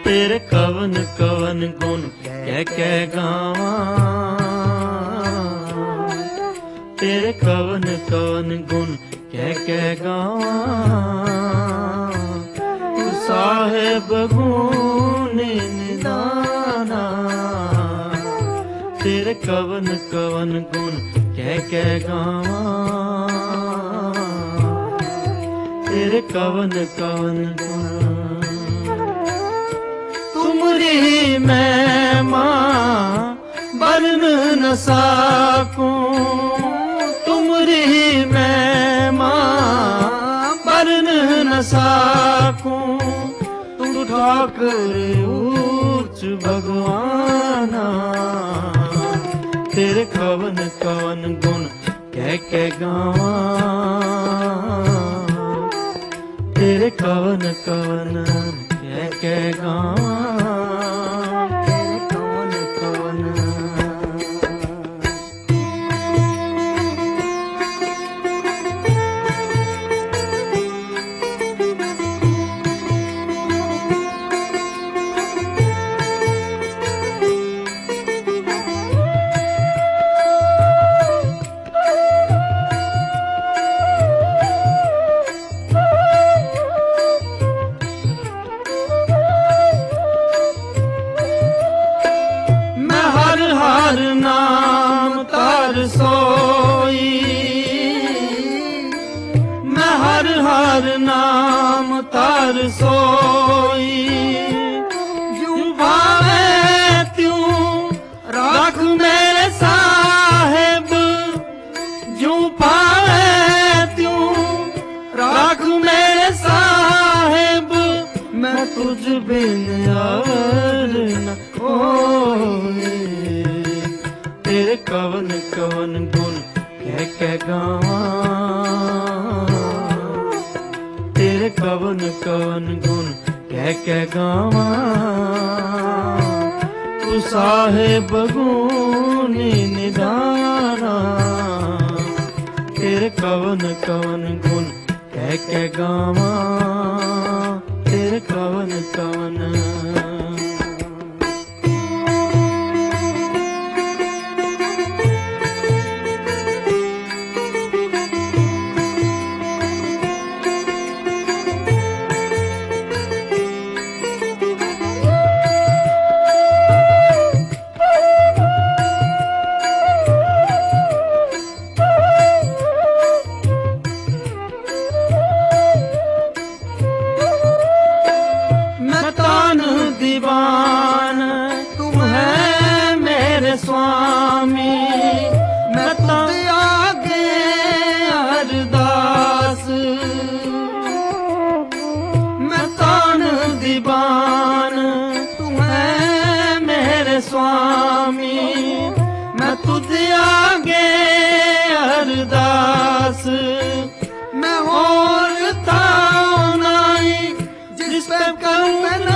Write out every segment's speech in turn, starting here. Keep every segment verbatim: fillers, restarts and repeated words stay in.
तेरे कवन कवन गुण कह कह गावा, तेरे कवन कवन गुण कह कह गावा। तू साहेब गुण निदाना, तेरे कवन कवन गुण कह कह गावा, तेरे कवन कवन गुण। तुमरी महिमा वर्णन न सकूं, तुमरी महिमा वर्णन न सकूं। तुम ठाकुर ऊंच भगवाना, तेरे कवन कवन गुण कह कह गावा, तेरे कवन कवन कह कह गावा, तेरे कवन कवन। हर नाम तार सोई, मैं हर हर नाम तार सोई। यूं भावे त्यों राख मेरे साहेब, यूं भावे त्यों राख मेरे साहेब। मैं तुझ बिन और न कोई, तेरे कवन कवन गुण कह कह गावा, तेरे कवन कवन गुण कह कह गावा। तू साहेब गुण निदाना, तेरे कवन कवन गुण कह कह गावा, तेरे कवन कवन। दीवान तुम है मेरे स्वामी, मैं तुझ आगे अरदास। मैं तान दीवान तुम है मेरे स्वामी, मैं तुझ आगे अरदास। मैं और ताऊ नहीं जिस पे करूं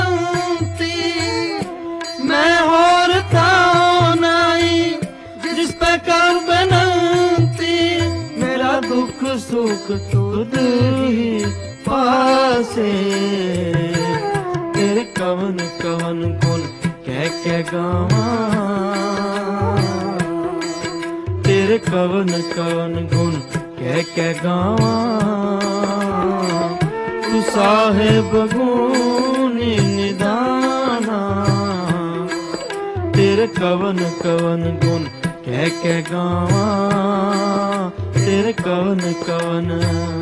मैं और ताऊ नहीं जिस पे कर बनती। मेरा दुख सुख तुझ ही पासे, तेरे कवन कवन गुण कह कह गावा, तेरे कवन कवन गुण कह कह गावा। तू साहेब गुण निदाना, तेरे कवन कवन गुण कह कह गावा, तेरे कवन कवन।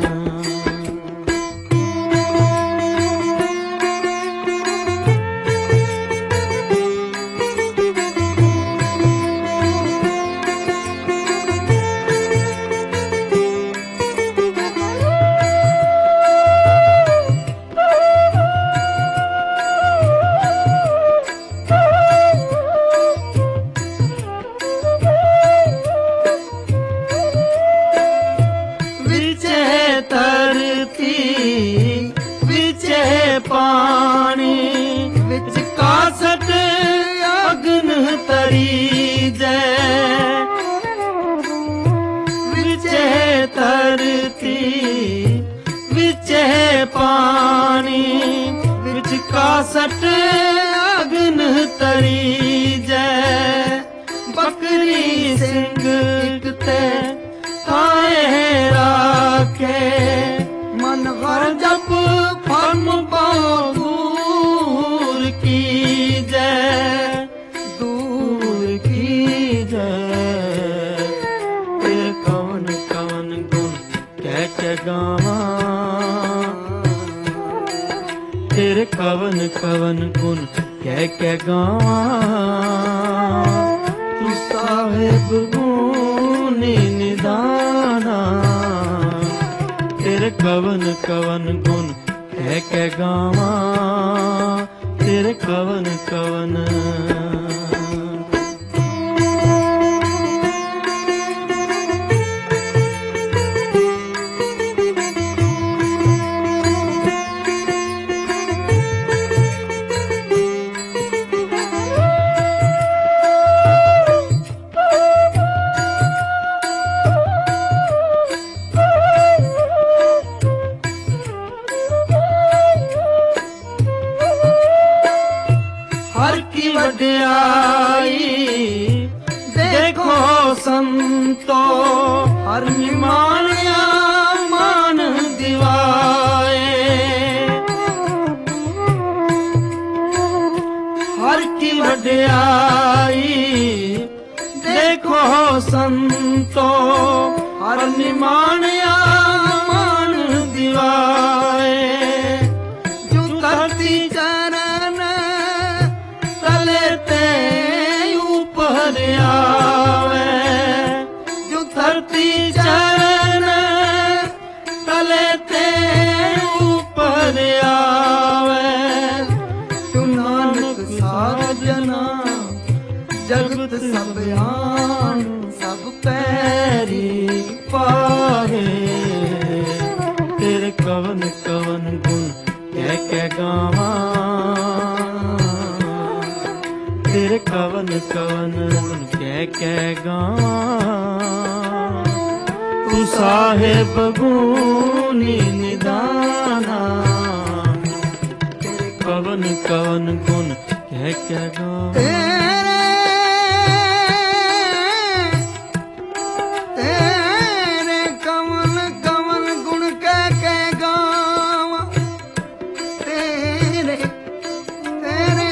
पानी विच कासट अग्न तरी जय, विचे धरती विचे पानी विच कासट अग्न तरी जय बकरी सिंह एक ते थाए राखे मन हर जप फर्म पाओ दूर की जय दूर की जय तेरे कवन कवन गुण कह के गावा तेरे कवन कवन गुण कह के गावा तू साहिब गुणी निदाना तेरे कवन कवन गुण कह के गावा तेरे कवन कवन देखो संतो हर निमानिया मान दिवाए हर की वड्याई देखो संतो हर निमानिया मान दिवाए जो धरती चरण तले ते ऊपर आवे जो धरती चरण तले ते ऊपर आवे तू नानक साजना जगत सब आन सब पैरी पाहे तेरे कवन कवन गुण कह के गावा तेरे कवन कवन गुण कह के गावा तू साहिब गुणी निदाना तेरे कवन कवन गुण कह के गावा तेरे तेरे कवन कवन गुण कह के गावा तेरे तेरे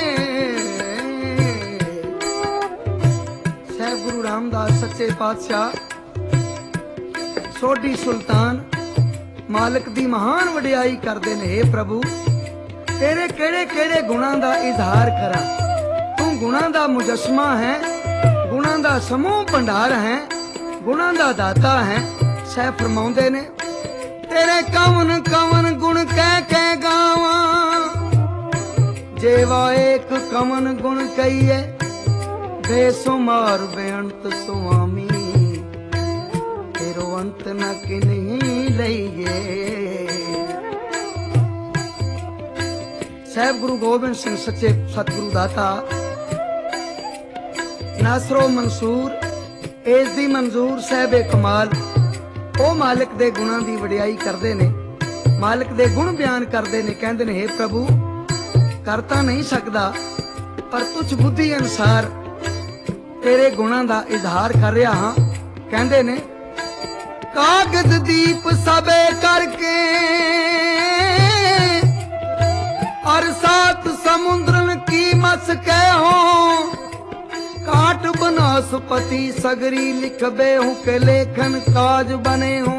गुरु रामदास सच्चे पातशाह सोढ़ी सुल्तान मालिक दी महान वडियाई करते ने। हे प्रभु तेरे केड़े केड़े गुणां दा इजहार करा तू गुणां दा मुजस्मा है गुणां दा समूह भंडार है गुणां दा दाता है। सह फरमाउंदे ने तेरे कवन कवन गुण कह के गावा जेवा एक कवन गुण कहिए बेसुमार बेअंत सुआमी तेरो अंत न किन्हीं लईए। साहब गुरु गोबिंद सिंह सच्चे सतगुरु दाता नासरो मंसूर एस दी मंजूर साहब कमाल ओ मालिक दे गुणां दी वडियाई करदे ने मालिक दे गुण बयान करदे ने कहंदे ने हे प्रभु कर तां नहीं सकदा पर तुझ बुद्धि अनुसार तेरे गुणां दा इजहार कर रहा हाँ। कहंदे ने कागज दीप सबे करके और सात समुद्रन की मस के हो काट बनस्पति सगरी लिखबे हूँ के लेखन काज बने हो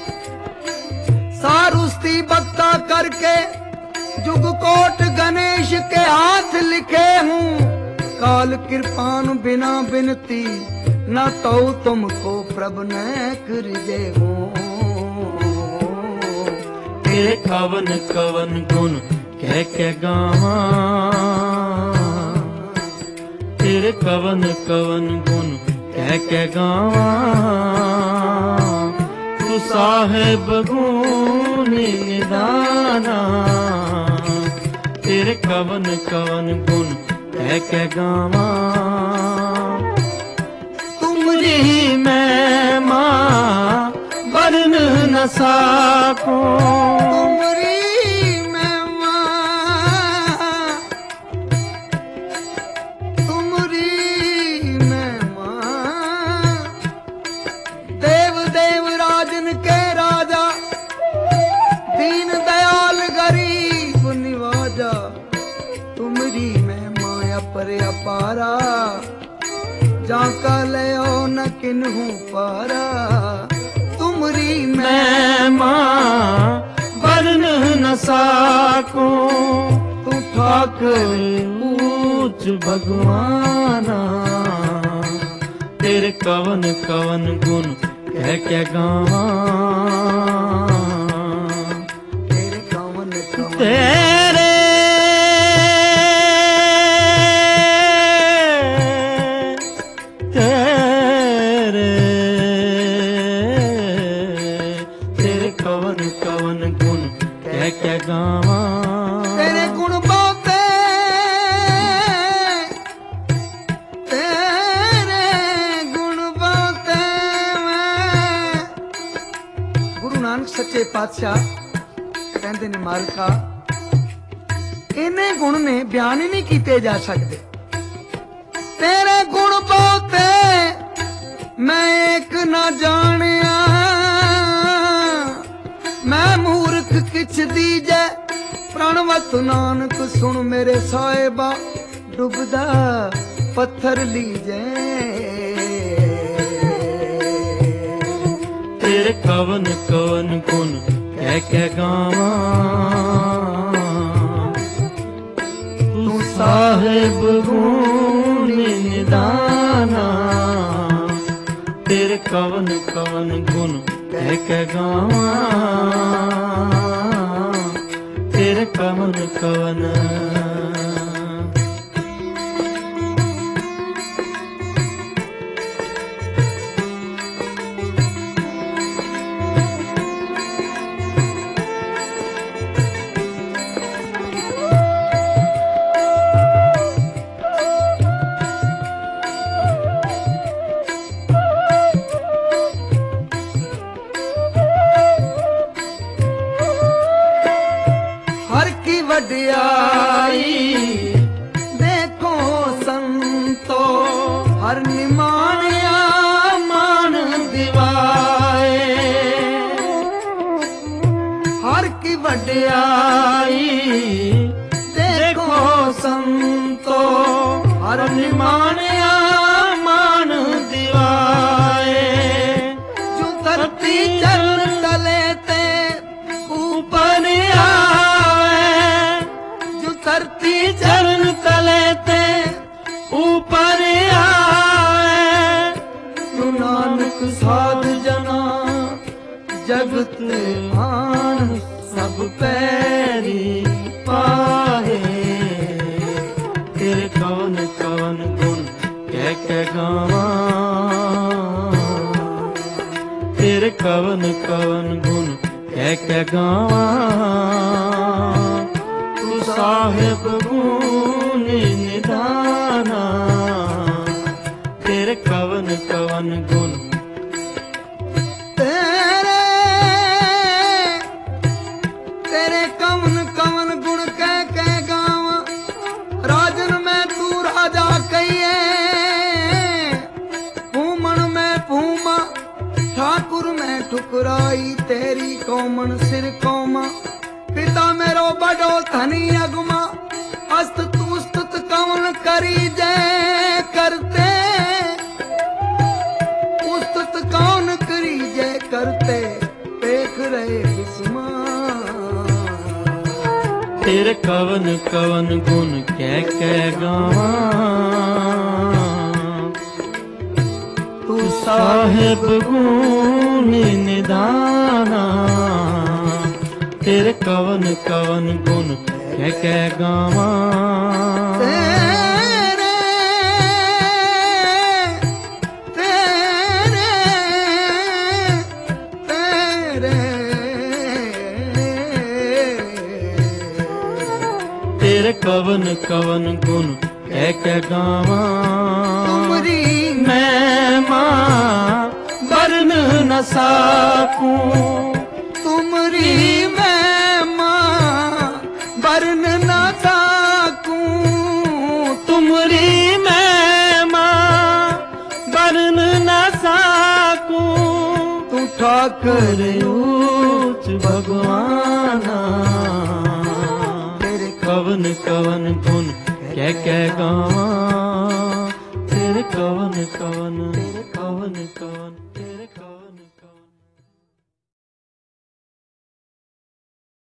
सारुस्ती बक्ता करके जुग कोट गणेश के हाथ लिखे हूँ काल कृपान बिना बिनती न तो तुमको प्रभ न करजे हो। तेरे कवन कवन गुण कह के गावा तेरे कवन कवन गुण कह के गावा तू साहिब गुणी निदाना तेरे कवन कवन गुण कह के गावा तुमरी मैं माँ वर्ण न साको तुमरी मैं माँ अपारा, जाका लयो न किन्हू पारा। तुमरी महिमा वर्ण न साको, तू ठाकुर ऊंच भगवाना। तेरे कवन कवन गुण कह के गावा, तेरे कवन कवन तेरे तेरे तेरे कवन कवन गुण कह के गावा। तेरे गुण बहुते, तेरे गुण बहुते। मैं गुरु नानक सच्चे पातशाह कहते ने मालका, इन्ने गुण ने बयान ही नहीं किए जा सकते। तेरे गुण बहुते मैं एक ना जानिया, मैं मूर्ख किछ दीजै प्रणवत नानक। सुन मेरे साहिबा डुबदा पत्थर लीजै। तेरे कवन कवन गुण कह के गावा, तू साहिब गुण निदाना। तेरे कवन कवन गुण कह के गावा, तेरे कवन कवन। वड्याई देखो संतो, हर निमानिया मान दिवाए। हर की वड्याई देखो संतो, हर निमानिया मान दिवाए। जो धरती चल तले ते ऊपर धरती चरण तले ते ऊपर आए। तू नानक साध जना जगत आन, सब पैरी पाए। तेरे कवन कवन गुण कह के गावा, तेरे कवन कवन गुण कह के गावा। साहिब गुण निदाना, तेरे कवन कवन गुण। तेरे तेरे कवन कवन गुण कह के गावा। राजन में तू राजा कहिए, भूमन में भूमा। ठाकुर में ठुकराई तेरी कौमन सिर कौमा। पिता मेरो बड़ो धनी अगुमा, अस्त तू स्तुत कौन करी जय करते। उस्तुत कौन करी जय करते, देख रहे विस्मा। तेरे कवन कवन गुण कह के गावा, तू साहिब गुण निदाना। तेरे कवन कवन गुण कह के गावा। तेरे तेरे तेरे तेरे कवन कवन गुण कह के गावा। तुमरी महिमा वर्ण न साकूं, तुमरी महिमा वर्ण न साकूं। तुमरी महिमा वर्ण न साकूं। तू ठाकुर ऊंच भगवाना, तेरे कवन कवन गुण कह के गावा।